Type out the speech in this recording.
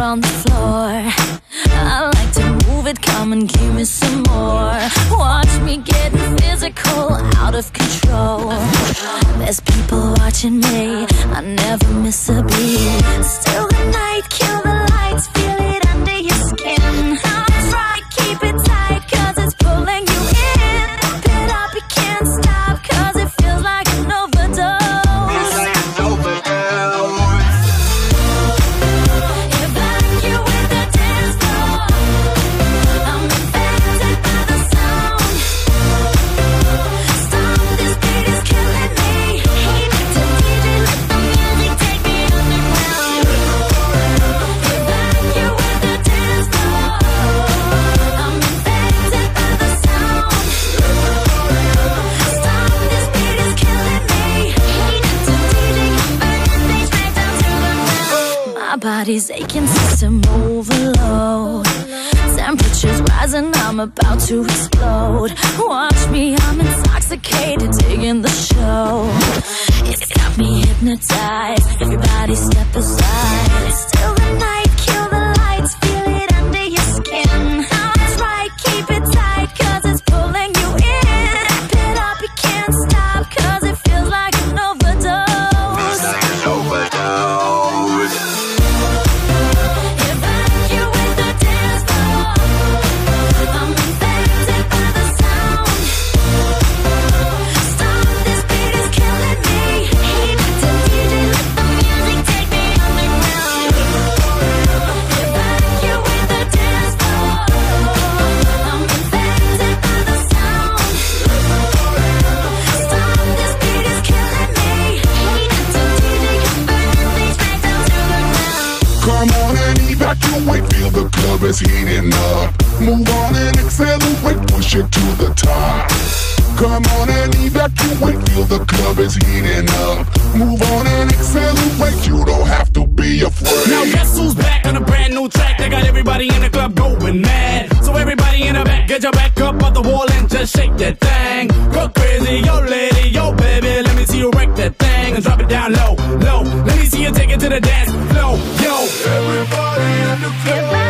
on the floor. I like to move it, come and give me some more. Watch me getting physical, out of control. There's people watching me, I never miss a beat. Still the night, kill the lights, feel it under your skin. That's right, keep it tight, cause it's pulling you in. Pump it up, you can't stop, cause it feels like an overdose. My body's aching, system overload. Temperature's rising, I'm about to explode. Watch me, I'm intoxicated, digging the show. It's got me hypnotized, everybody step aside. Still the night, kill the lights, feel it under your skin. That's right, keep it tight, cause it's pulling you in. Wrap it up, you can't stop, cause it feels like an overdose. It's like an overdose. Evacuate, feel the club is heating up. Move on and accelerate, push it to the top. Come on and evacuate, feel the club is heating up. Move on and accelerate, you don't have to be afraid. Now guess who's back on a brand new track? They got everybody in the club going mad. So everybody in the back, get your back up off the wall and just shake that thing. Go crazy, yo lady, yo baby, let me see you wreck that thing and drop it down low, low. Let me see you take it to the dance floor, yo. Everybody in the club.